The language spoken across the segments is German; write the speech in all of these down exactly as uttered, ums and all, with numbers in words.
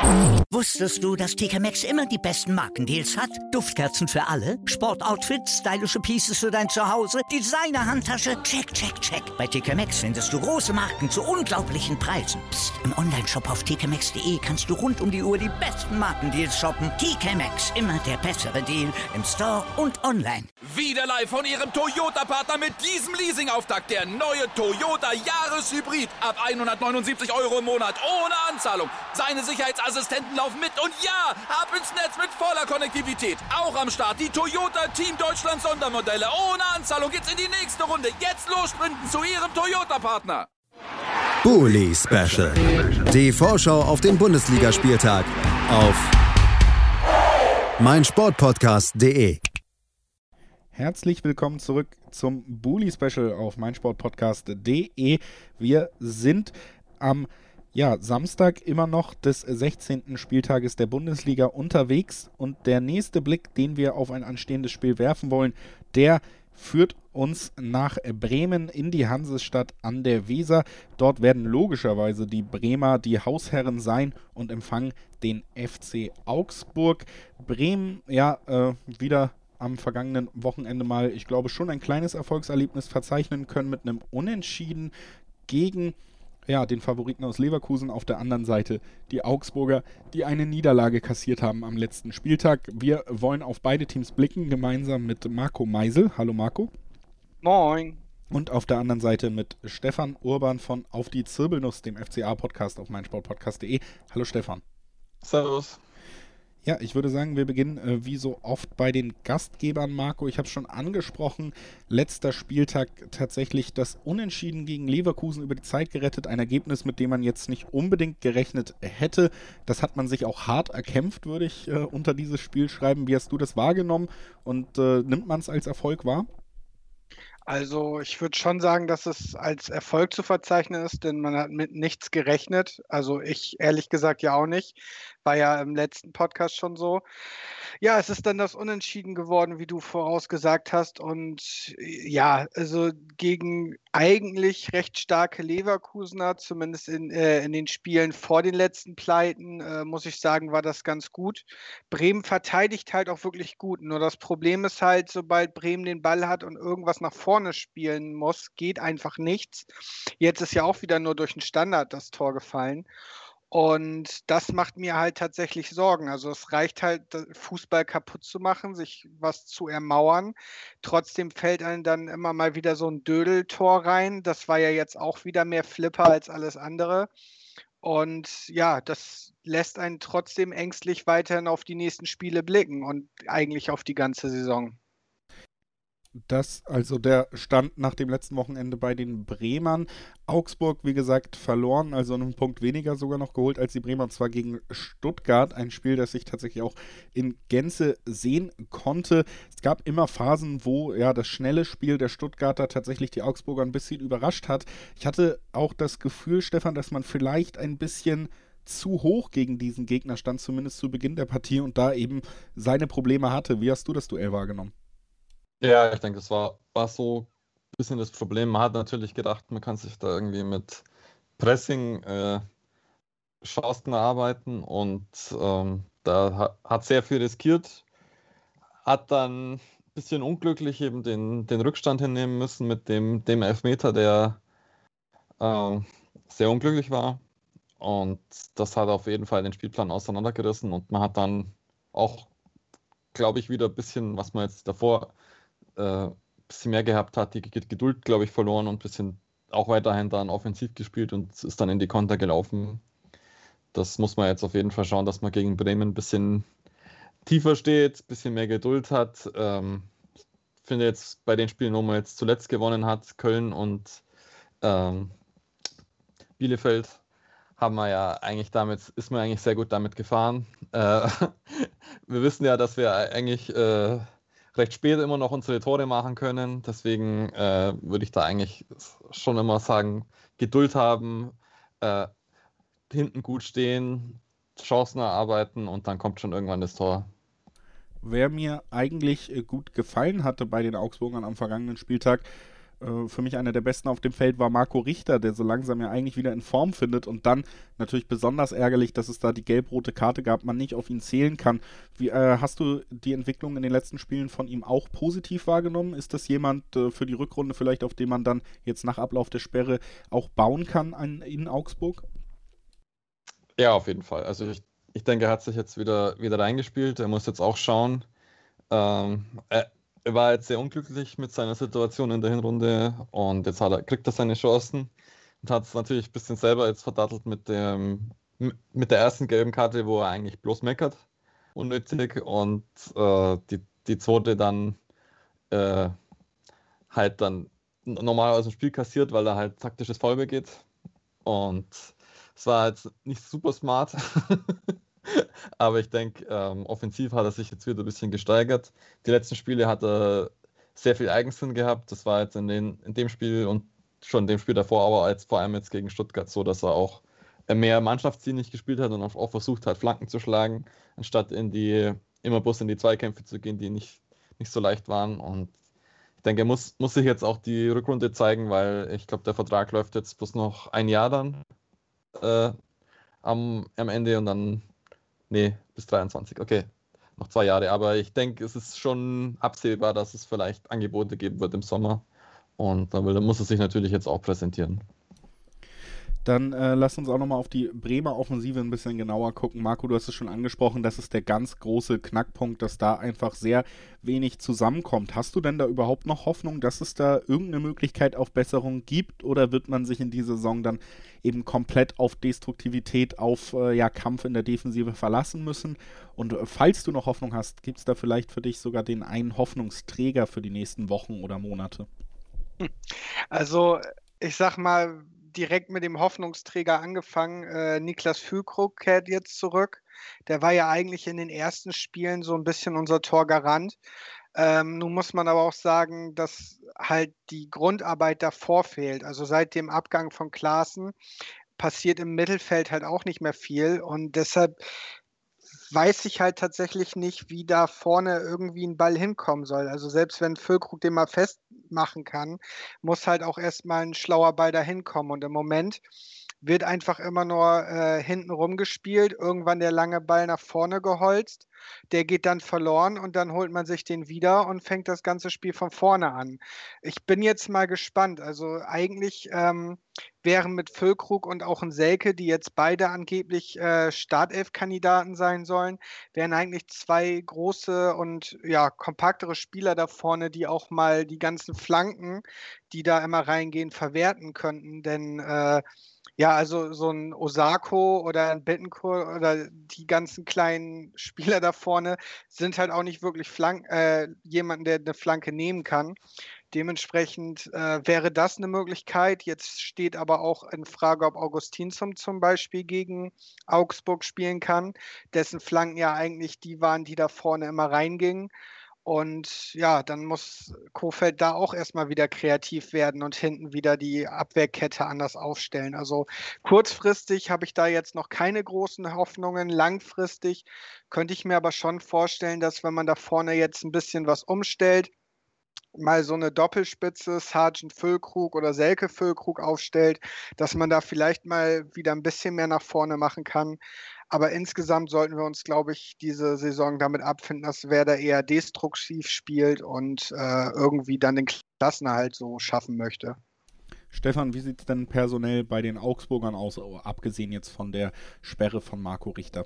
Wusstest du, dass T K Maxx immer die besten Markendeals hat? Duftkerzen für alle, Sportoutfits, stylische Pieces für dein Zuhause, Designer-Handtasche, check, check, check. Bei T K Maxx findest du große Marken zu unglaublichen Preisen. Psst. Im Onlineshop auf t k maxx punkt d e kannst du rund um die Uhr die besten Markendeals shoppen. T K Maxx, immer der bessere Deal im Store und online. Wieder live von Ihrem Toyota-Partner mit diesem Leasing-Auftakt. Der neue Toyota Jahreshybrid. Ab hundertneunundsiebzig Euro im Monat. Ohne Anzahlung. Seine Sicherheitsassistenten laufen mit. Und ja, ab ins Netz mit voller Konnektivität. Auch am Start die Toyota Team Deutschland Sondermodelle. Ohne Anzahlung geht's in die nächste Runde. Jetzt los sprinten zu Ihrem Toyota-Partner. Bully Special. Die Vorschau auf den Bundesligaspieltag auf meinsportpodcast punkt de. Herzlich willkommen zurück zum Bully Special auf meinsportpodcast punkt de. Wir sind am ja, Samstag immer noch des sechzehnten Spieltages der Bundesliga unterwegs und der nächste Blick, den wir auf ein anstehendes Spiel werfen wollen, der führt uns nach Bremen in die Hansestadt an der Weser. Dort werden logischerweise die Bremer die Hausherren sein und empfangen den F C Augsburg. Bremen, ja, äh, wieder am vergangenen Wochenende mal, ich glaube, schon ein kleines Erfolgserlebnis verzeichnen können mit einem Unentschieden gegen ja, den Favoriten aus Leverkusen. Auf der anderen Seite die Augsburger, die eine Niederlage kassiert haben am letzten Spieltag. Wir wollen auf beide Teams blicken, gemeinsam mit Marco Meisel. Hallo Marco. Moin. Und auf der anderen Seite mit Stefan Urban von Auf die Zirbelnuss, dem F C A-Podcast auf meinsportpodcast punkt de. Hallo Stefan. Servus. Ja, ich würde sagen, wir beginnen äh, wie so oft bei den Gastgebern, Marco. Ich habe es schon angesprochen, letzter Spieltag tatsächlich das Unentschieden gegen Leverkusen über die Zeit gerettet. Ein Ergebnis, mit dem man jetzt nicht unbedingt gerechnet hätte. Das hat man sich auch hart erkämpft, würde ich äh, unter dieses Spiel schreiben. Wie hast du das wahrgenommen und äh, nimmt man es als Erfolg wahr? Also ich würde schon sagen, dass es als Erfolg zu verzeichnen ist, denn man hat mit nichts gerechnet. Also ich ehrlich gesagt ja auch nicht. War ja im letzten Podcast schon so. Ja, es ist dann das Unentschieden geworden, wie du vorausgesagt hast. Und ja, also gegen eigentlich recht starke Leverkusener, zumindest in, äh, in den Spielen vor den letzten Pleiten, äh, muss ich sagen, war das ganz gut. Bremen verteidigt halt auch wirklich gut. Nur das Problem ist halt, sobald Bremen den Ball hat und irgendwas nach vorne spielen muss, geht einfach nichts. Jetzt ist ja auch wieder nur durch den Standard das Tor gefallen. Und das macht mir halt tatsächlich Sorgen. Also es reicht halt, Fußball kaputt zu machen, sich was zu ermauern. Trotzdem fällt einem dann immer mal wieder so ein Dödeltor rein. Das war ja jetzt auch wieder mehr Flipper als alles andere. Und ja, das lässt einen trotzdem ängstlich weiterhin auf die nächsten Spiele blicken und eigentlich auf die ganze Saison. Das also der Stand nach dem letzten Wochenende bei den Bremern. Augsburg, wie gesagt, verloren, also einen Punkt weniger sogar noch geholt als die Bremer, und zwar gegen Stuttgart. Ein Spiel, das ich tatsächlich auch in Gänze sehen konnte. Es gab immer Phasen, wo ja das schnelle Spiel der Stuttgarter tatsächlich die Augsburger ein bisschen überrascht hat. Ich hatte auch das Gefühl, Stefan, dass man vielleicht ein bisschen zu hoch gegen diesen Gegner stand, zumindest zu Beginn der Partie, und da eben seine Probleme hatte. Wie hast du das Duell wahrgenommen? Ja, ich denke, das war, war so ein bisschen das Problem. Man hat natürlich gedacht, man kann sich da irgendwie mit Pressing äh, Chancen erarbeiten und ähm, da ha- hat sehr viel riskiert, hat dann ein bisschen unglücklich eben den, den Rückstand hinnehmen müssen mit dem, dem Elfmeter, der äh, sehr unglücklich war, und das hat auf jeden Fall den Spielplan auseinandergerissen und man hat dann auch, glaube ich, wieder ein bisschen, was man jetzt davor ein bisschen mehr gehabt hat, die Geduld, glaube ich, verloren und ein bisschen auch weiterhin dann offensiv gespielt und ist dann in die Konter gelaufen. Das muss man jetzt auf jeden Fall schauen, dass man gegen Bremen ein bisschen tiefer steht, ein bisschen mehr Geduld hat. Ähm, ich finde jetzt bei den Spielen, wo man jetzt zuletzt gewonnen hat, Köln und ähm, Bielefeld, haben wir ja eigentlich damit, ist man eigentlich sehr gut damit gefahren. Äh, wir wissen ja, dass wir eigentlich äh, recht spät immer noch unsere Tore machen können. Deswegen äh, würde ich da eigentlich schon immer sagen, Geduld haben, äh, hinten gut stehen, Chancen erarbeiten und dann kommt schon irgendwann das Tor. Wer mir eigentlich gut gefallen hatte bei den Augsburgern am vergangenen Spieltag, Äh, für mich einer der besten auf dem Feld war Marco Richter, der so langsam ja eigentlich wieder in Form findet und dann natürlich besonders ärgerlich, dass es da die gelb-rote Karte gab, man nicht auf ihn zählen kann. Wie, äh, hast du die Entwicklung in den letzten Spielen von ihm auch positiv wahrgenommen? Ist das jemand äh, für die Rückrunde vielleicht, auf den man dann jetzt nach Ablauf der Sperre auch bauen kann an, in Augsburg? Ja, auf jeden Fall. Also ich, ich denke, er hat sich jetzt wieder, wieder reingespielt. Er muss jetzt auch schauen. Ähm, er, er war jetzt sehr unglücklich mit seiner Situation in der Hinrunde und jetzt hat er, kriegt er seine Chancen und hat es natürlich ein bisschen selber jetzt verdattelt mit, dem, mit der ersten gelben Karte, wo er eigentlich bloß meckert, unnötig, und äh, die, die zweite dann äh, halt dann normal aus dem Spiel kassiert, weil er halt taktisches Foul begeht. Und es war jetzt nicht super smart, aber ich denke, ähm, offensiv hat er sich jetzt wieder ein bisschen gesteigert. Die letzten Spiele hat er sehr viel Eigensinn gehabt. Das war jetzt in, den, in dem Spiel und schon in dem Spiel davor, aber als, vor allem jetzt gegen Stuttgart so, dass er auch mehr mannschaftsdienlich gespielt hat und auch versucht hat, Flanken zu schlagen, anstatt in die, immer bloß in die Zweikämpfe zu gehen, die nicht, nicht so leicht waren. Und ich denke, er muss, muss sich jetzt auch die Rückrunde zeigen, weil ich glaube, der Vertrag läuft jetzt bloß noch ein Jahr dann äh, am, am Ende und dann, nee, bis dreiundzwanzig, okay, noch zwei Jahre. Aber ich denke, es ist schon absehbar, dass es vielleicht Angebote geben wird im Sommer. Und da muss er sich natürlich jetzt auch präsentieren. Dann äh, lass uns auch nochmal auf die Bremer Offensive ein bisschen genauer gucken. Marco, du hast es schon angesprochen, das ist der ganz große Knackpunkt, dass da einfach sehr wenig zusammenkommt. Hast du denn da überhaupt noch Hoffnung, dass es da irgendeine Möglichkeit auf Besserung gibt, oder wird man sich in dieser Saison dann eben komplett auf Destruktivität, auf äh, ja, Kampf in der Defensive verlassen müssen? Und äh, falls du noch Hoffnung hast, gibt es da vielleicht für dich sogar den einen Hoffnungsträger für die nächsten Wochen oder Monate? Also ich sag mal, direkt mit dem Hoffnungsträger angefangen. Äh, Niklas Füllkrug kehrt jetzt zurück. Der war ja eigentlich in den ersten Spielen so ein bisschen unser Torgarant. Ähm, nun muss man aber auch sagen, dass halt die Grundarbeit davor fehlt. Also seit dem Abgang von Klaassen passiert im Mittelfeld halt auch nicht mehr viel. Und deshalb weiß ich halt tatsächlich nicht, wie da vorne irgendwie ein Ball hinkommen soll. Also selbst wenn Füllkrug den mal festmachen kann, muss halt auch erstmal ein schlauer Ball da hinkommen. Und im Moment wird einfach immer nur äh, hinten rumgespielt, irgendwann der lange Ball nach vorne geholzt, der geht dann verloren und dann holt man sich den wieder und fängt das ganze Spiel von vorne an. Ich bin jetzt mal gespannt. Also eigentlich ähm, wären mit Füllkrug und auch ein Selke, die jetzt beide angeblich äh, Startelf-Kandidaten sein sollen, wären eigentlich zwei große und ja, kompaktere Spieler da vorne, die auch mal die ganzen Flanken, die da immer reingehen, verwerten könnten. Denn äh, ja, also so ein Osako oder ein Bittencourt oder die ganzen kleinen Spieler da vorne sind halt auch nicht wirklich Flank äh, jemanden, der eine Flanke nehmen kann. Dementsprechend äh, wäre das eine Möglichkeit. Jetzt steht aber auch in Frage, ob Augustinsson zum Beispiel gegen Augsburg spielen kann, dessen Flanken ja eigentlich die waren, die da vorne immer reingingen. Und ja, dann muss Kohfeldt da auch erstmal wieder kreativ werden und hinten wieder die Abwehrkette anders aufstellen. Also kurzfristig habe ich da jetzt noch keine großen Hoffnungen. Langfristig könnte ich mir aber schon vorstellen, dass wenn man da vorne jetzt ein bisschen was umstellt, mal so eine Doppelspitze, Sargent Füllkrug oder Selke Füllkrug aufstellt, dass man da vielleicht mal wieder ein bisschen mehr nach vorne machen kann. Aber insgesamt sollten wir uns, glaube ich, diese Saison damit abfinden, dass Werder eher destruktiv spielt und äh, irgendwie dann den Klassenerhalt so schaffen möchte. Stefan, wie sieht es denn personell bei den Augsburgern aus, abgesehen jetzt von der Sperre von Marco Richter?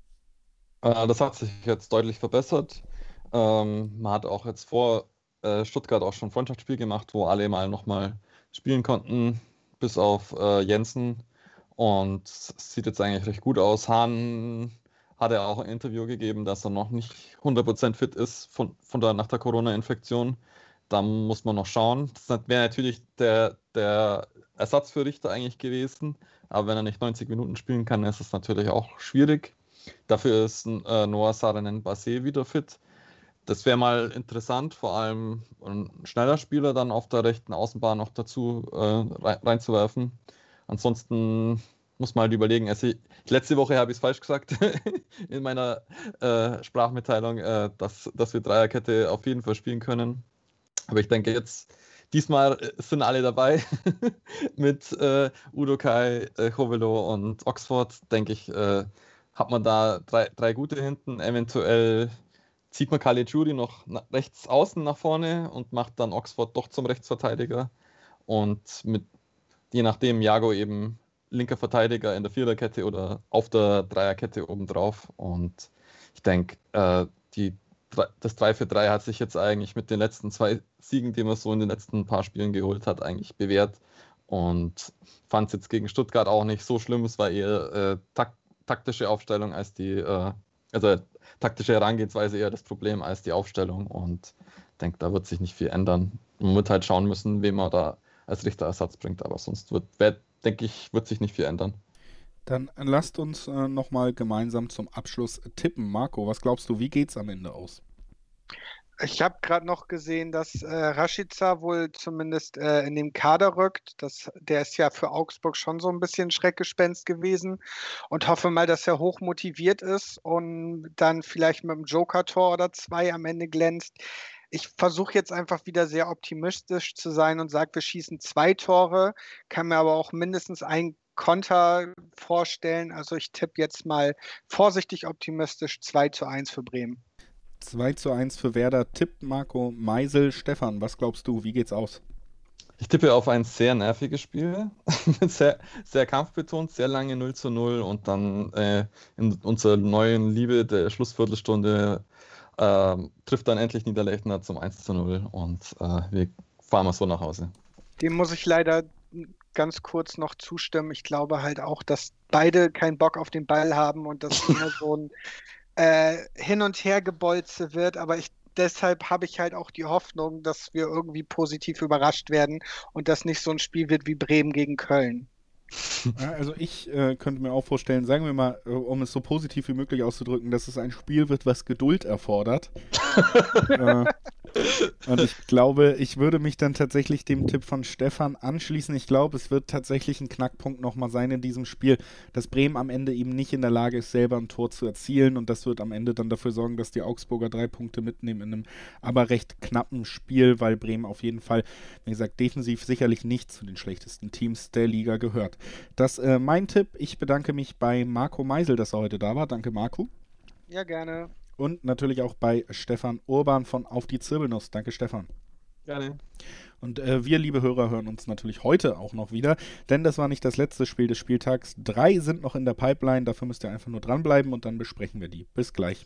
Äh, das hat sich jetzt deutlich verbessert. Ähm, man hat auch jetzt vor äh, Stuttgart auch schon ein Freundschaftsspiel gemacht, wo alle mal nochmal spielen konnten, bis auf äh, Jensen. Und es sieht jetzt eigentlich recht gut aus. Hahn hat ja auch ein Interview gegeben, dass er noch nicht hundert Prozent fit ist von, von der, nach der Corona-Infektion. Da muss man noch schauen. Das wäre natürlich der, der Ersatz für Richter eigentlich gewesen. Aber wenn er nicht neunzig Minuten spielen kann, ist es natürlich auch schwierig. Dafür ist äh, Noah Saarinen-Bassé wieder fit. Das wäre mal interessant, vor allem ein schneller Spieler dann auf der rechten Außenbahn noch dazu äh, reinzuwerfen. Ansonsten muss man halt überlegen, also ich, letzte Woche habe ich es falsch gesagt in meiner äh, Sprachmitteilung, äh, dass, dass wir Dreierkette auf jeden Fall spielen können. Aber ich denke jetzt, diesmal sind alle dabei. Mit äh, Udokai, äh, Hovelo und Oxford, denke ich, äh, hat man da drei, drei gute hinten. Eventuell zieht man Caligiuri noch nach rechts außen nach vorne und macht dann Oxford doch zum Rechtsverteidiger. Und mit, je nachdem, Jago eben linker Verteidiger in der Viererkette oder auf der Dreierkette obendrauf. Und ich denke, äh, die das drei vier drei hat sich jetzt eigentlich mit den letzten zwei Siegen, die man so in den letzten paar Spielen geholt hat, eigentlich bewährt. Und fand es jetzt gegen Stuttgart auch nicht so schlimm. Es war eher äh, tak- taktische Aufstellung als die, äh, also taktische Herangehensweise eher das Problem als die Aufstellung. Und ich denke, da wird sich nicht viel ändern. Man wird halt schauen müssen, wen man da als Richterersatz bringt. Aber sonst wird, denke ich, wird sich nicht viel ändern. Dann lasst uns äh, nochmal gemeinsam zum Abschluss tippen. Marco, was glaubst du, wie geht's am Ende aus? Ich habe gerade noch gesehen, dass äh, Rashica wohl zumindest äh, in den Kader rückt. Das, der ist ja für Augsburg schon so ein bisschen Schreckgespenst gewesen und hoffe mal, dass er hoch motiviert ist und dann vielleicht mit einem Joker-Tor oder zwei am Ende glänzt. Ich versuche jetzt einfach wieder sehr optimistisch zu sein und sage, wir schießen zwei Tore, kann mir aber auch mindestens ein Konter vorstellen. Also ich tippe jetzt mal vorsichtig optimistisch zwei zu eins für Bremen. zwei zu eins für Werder, tippt Marco Meisel. Stefan, was glaubst du, wie geht's aus? Ich tippe auf ein sehr nerviges Spiel, sehr, sehr kampfbetont, sehr lange null zu null und dann äh, in unserer neuen Liebe der Schlussviertelstunde äh, trifft dann endlich Niederlechner zum eins zu null und äh, wir fahren mal so nach Hause. Dem muss ich leider ganz kurz noch zustimmen. Ich glaube halt auch, dass beide keinen Bock auf den Ball haben und dass hier so ein äh, Hin- und Hergebolze wird. Aber ich, deshalb habe ich halt auch die Hoffnung, dass wir irgendwie positiv überrascht werden und das nicht so ein Spiel wird wie Bremen gegen Köln. Ja, also ich äh, könnte mir auch vorstellen, sagen wir mal, äh, um es so positiv wie möglich auszudrücken, dass es ein Spiel wird, was Geduld erfordert. äh, und ich glaube, ich würde mich dann tatsächlich dem Tipp von Stefan anschließen. Ich glaube, es wird tatsächlich ein Knackpunkt nochmal sein in diesem Spiel, dass Bremen am Ende eben nicht in der Lage ist, selber ein Tor zu erzielen und das wird am Ende dann dafür sorgen, dass die Augsburger drei Punkte mitnehmen in einem aber recht knappen Spiel, weil Bremen auf jeden Fall, wie gesagt, defensiv sicherlich nicht zu den schlechtesten Teams der Liga gehört. Das äh, mein Tipp. Ich bedanke mich bei Marco Meisel, dass er heute da war. Danke, Marco. Ja, gerne. Und natürlich auch bei Stefan Urban von Auf die Zirbelnuss. Danke, Stefan. Gerne. Und äh, wir, liebe Hörer, hören uns natürlich heute auch noch wieder, denn das war nicht das letzte Spiel des Spieltags. Drei sind noch in der Pipeline. Dafür müsst ihr einfach nur dranbleiben und dann besprechen wir die. Bis gleich.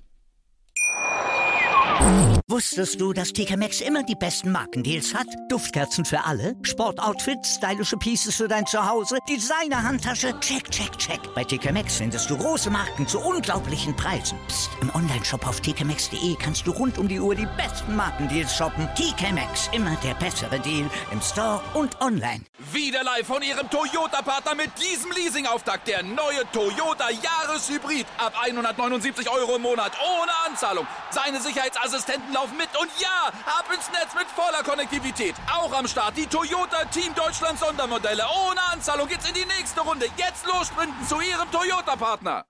Wusstest du, dass T K Maxx immer die besten Markendeals hat? Duftkerzen für alle, Sportoutfits, stylische Pieces für dein Zuhause, Designer-Handtasche, check, check, check. Bei T K Maxx findest du große Marken zu unglaublichen Preisen. Psst. Im Onlineshop auf t k maxx punkt d e kannst du rund um die Uhr die besten Markendeals shoppen. T K Maxx, immer der bessere Deal im Store und online. Wieder live von ihrem Toyota-Partner mit diesem Leasing-Auftakt. Der neue Toyota Jahreshybrid. Ab hundertneunundsiebzig Euro im Monat ohne Anzahlung. Seine Sicherheitsassistenten laufen mit und ja, ab ins Netz mit voller Konnektivität. Auch am Start die Toyota Team Deutschland Sondermodelle. Ohne Anzahlung geht's in die nächste Runde. Jetzt los sprinten zu ihrem Toyota-Partner.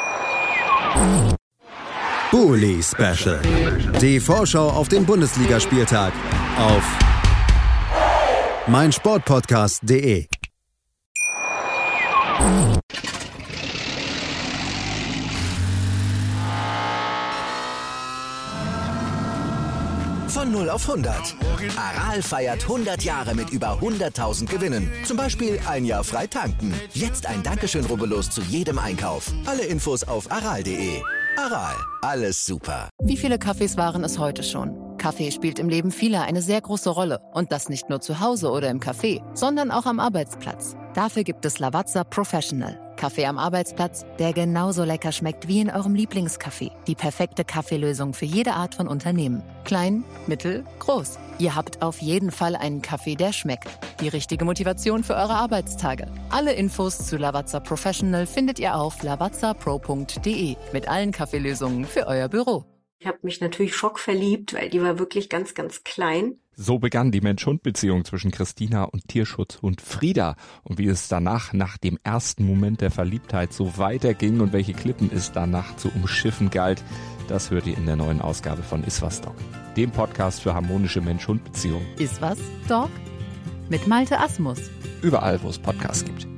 Bully Special. Die Vorschau auf den Bundesligaspieltag auf meinsportpodcast punkt de. Von null auf hundert. Aral feiert hundert Jahre mit über hunderttausend Gewinnen. Zum Beispiel ein Jahr frei tanken. Jetzt ein Dankeschön, rubbellos zu jedem Einkauf. Alle Infos auf aral punkt de. Aral, alles super. Wie viele Kaffees waren es heute schon? Kaffee spielt im Leben vieler eine sehr große Rolle. Und das nicht nur zu Hause oder im Café, sondern auch am Arbeitsplatz. Dafür gibt es Lavazza Professional. Kaffee am Arbeitsplatz, der genauso lecker schmeckt wie in eurem Lieblingscafé. Die perfekte Kaffeelösung für jede Art von Unternehmen. Klein, mittel, groß. Ihr habt auf jeden Fall einen Kaffee, der schmeckt. Die richtige Motivation für eure Arbeitstage. Alle Infos zu Lavazza Professional findet ihr auf lavazza pro punkt de mit allen Kaffeelösungen für euer Büro. Ich habe mich natürlich schockverliebt, weil die war wirklich ganz, ganz klein. So begann die Mensch-Hund-Beziehung zwischen Christina und Tierschutzhund Frieda. Und wie es danach, nach dem ersten Moment der Verliebtheit, so weiterging und welche Klippen es danach zu umschiffen galt, das hört ihr in der neuen Ausgabe von Iswas Dog, dem Podcast für harmonische Mensch-Hund-Beziehungen. Iswas Dog? mit Malte Asmus. Überall, wo es Podcasts gibt.